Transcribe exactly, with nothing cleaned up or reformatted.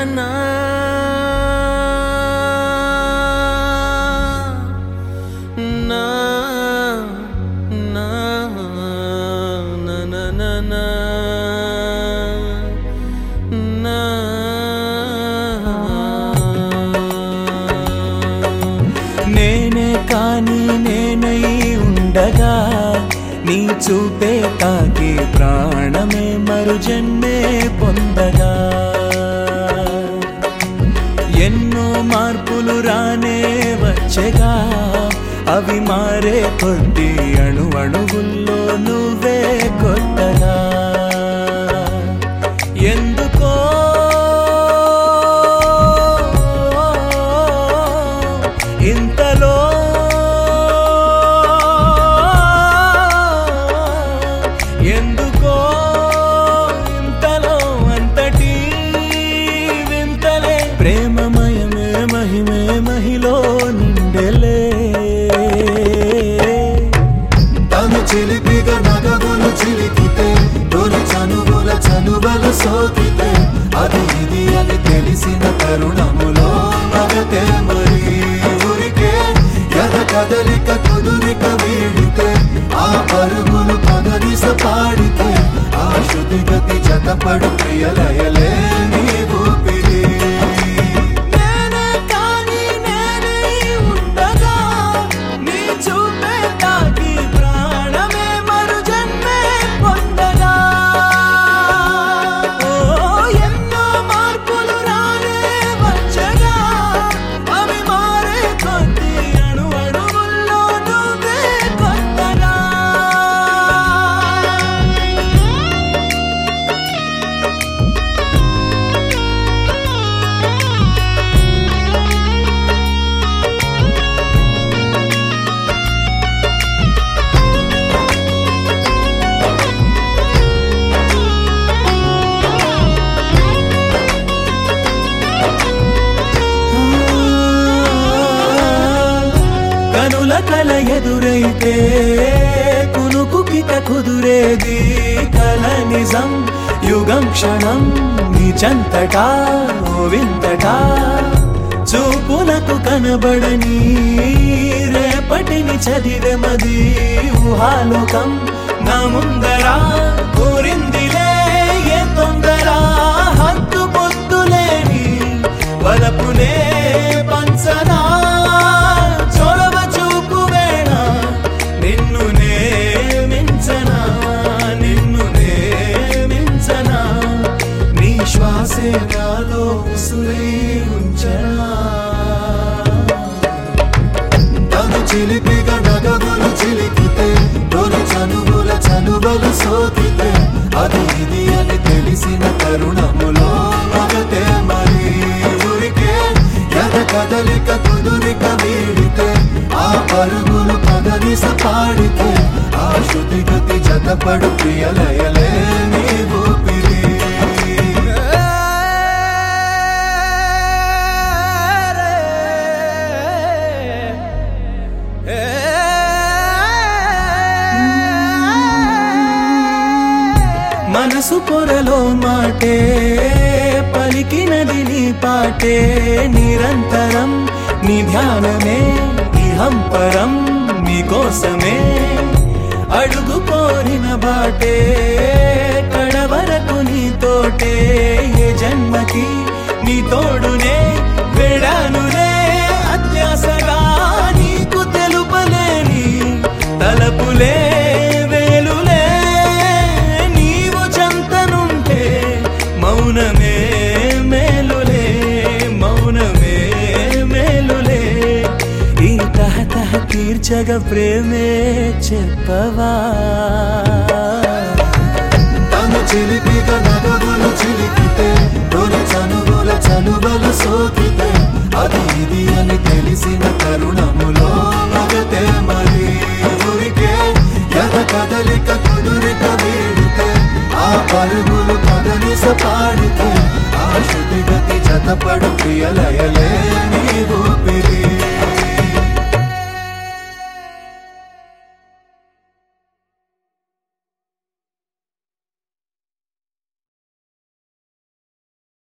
నా నా నా నా నా నా నా నా నేనే కాని నేనై ఉండగా నీ చూపే తాకి ప్రాణమే మరు జన్మే పొందగా ఎన్నో మార్పులు రానే వచ్చగా అవి మారే కొద్ది అణు అణువుల్లో నువ్వే కొత్తగా ఎందుకో ఇంతలో ఎందుకో ఇంతలో అంతటి వింతలే ప్రేమమయమే మహిమే మహిలో నిండెలే తను చిలిపిగా నగవులు చిలికితే తొలి చనువుల చనువలు సోకితే అది ఇది అని తెలిసిన తరుణములో మగతే మరి ఊరికే ఎద కదలిక కుదురిక వీడితే ఆ పరుగులు పదనిస పాడితే ఆ శృతి గతి జతపడు ప్రియలయలే నీ ఊపిరి నేనే కాని నేనై ఉండగా నీ చూపే తాకి ప్రాణమే మరు జన్మే పొందగా ఓ ఎన్నో మార్పులు రానే వచ్చగా అవి మారే కొద్ది అణు అణువుల్లో నువ్వే కొత్తగా కనుల కల ఎదురైతే కునుకుకిట కుదురేది కల నిజం యుగం క్షణం నిజంతటా ఓ వింతటా చూపులకు కనబడని రేపటిని చదివే మది ఊహాలోకం నా ముందరా కోరిందిలే ఏ తొందర హద్దు పొద్దులేని వలపునే పంచనా చొరవ చూపు వేళ నిన్ను నే మించనా నిన్ను నే మించనా నీ శ్వాసే నాలో ఉసురై ఉంచనా తను చిలిపిగా నగవులు చిలికితే తొలి చనువుల చనువలు సోకితే అది ఇది అని తెలిసిన తరుణములో మగతే మరి ఊరికే ఎద కదలిక కుదురిక వీడితే ఆ పరుగులు పదనిస పాడితే ఆ శృతి గతి జతపడు ప్రియలయలే నీ ఊపిరి మనసు పొరలో మాటే పలికినది నీ పాటే నిరంతరం నీ ధ్యానమే ఇహం పరం నీకోసమే అడుగు కోరిన బాటే కడవరకు నీతోటే ఏ జన్మకి నీ తోడునే వెడానులే అత్యాసగా నీకు తెలుపలేని తలపులే వేలులే నీవు చంతనుంటే మౌనమే మేలులే మౌనమే మేలులే ఈ తహతహ తీర్చగ ప్రేమే చెప్పవా తను చిలిపిగా నగవులు చిలికితే తొలి చనువుల చనువలు సోకితే అది ఇది అని తెలిసిన తరుణములో మగతే మరి ఊరికే ఎద కదలిక కుదురిక వీడితే ఆ పరుగులు పదనిస పాడితే ఆ శృతి గతి జతపడు ప్రియలయలే నీవు